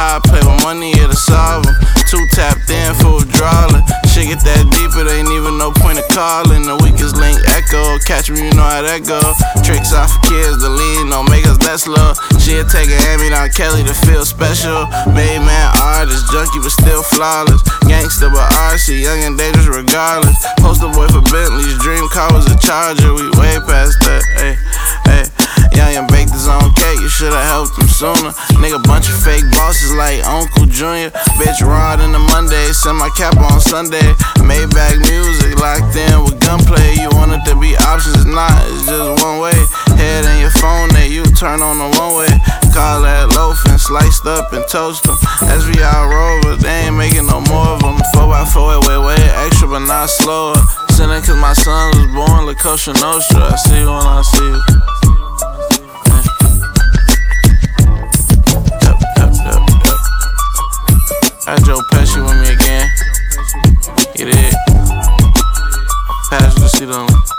I play with money, it'll solve them. Two tapped in for withdrawal. Shit get that deep, it ain't even no point of calling. The weakest link echo, catch me, you know how that go. Tricks off for kids, the lean don't make us that slow. She'll take a hand-me-down Kelly to feel special. Made man artist, junkie but still flawless. Gangster but RC, young and dangerous regardless. Poster boy for Bentley's, dream car was a Charger. We way past that, ayy, ayy. Young and baked his own cake, you should've helped him sooner. Nigga, bunch of fake bosses like Uncle Junior. Bitch, raw in the Monday, send my cap on Sunday. Maybach music, locked in with gunplay. You want it to be options, not, it's just one way. Head in your phone, that you turn on the one way. Call that loafing, sliced up and toast them. SVR Rover, they ain't making no more of them. 4x4, way extra, but not slower. Sinning cause my son was born La Cosa Nostra. I see you when I see you. Had Joe Pesci with me again. He did. Passenger seat only.